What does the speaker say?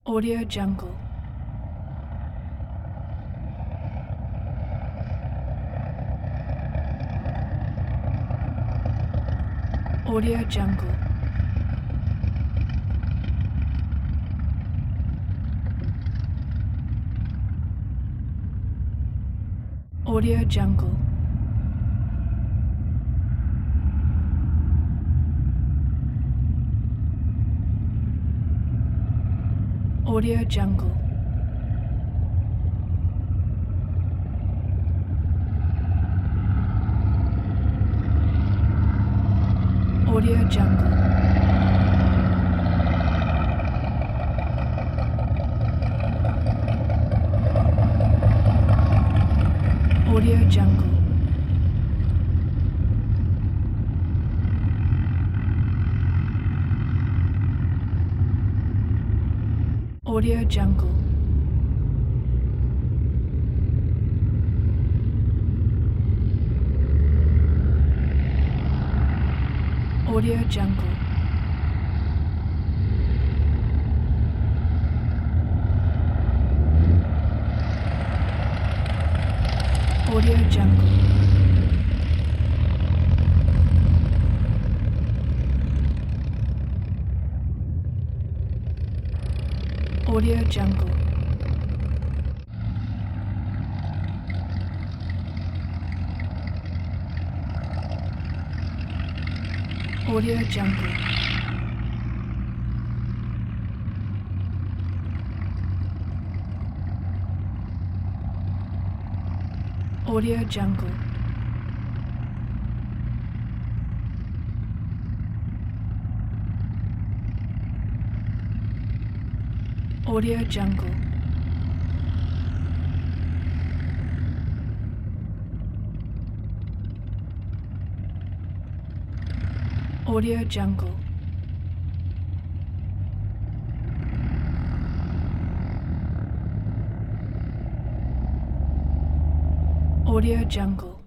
Audio Jungle. Audio Jungle. Audio Jungle. Audio Jungle. Audio Jungle. Audio Jungle. Audio Jungle. Audio Jungle. Audio Jungle. Audio Jungle. Audio Jungle. Audio Jungle. Audio Jungle. Audio Jungle. Audio Jungle.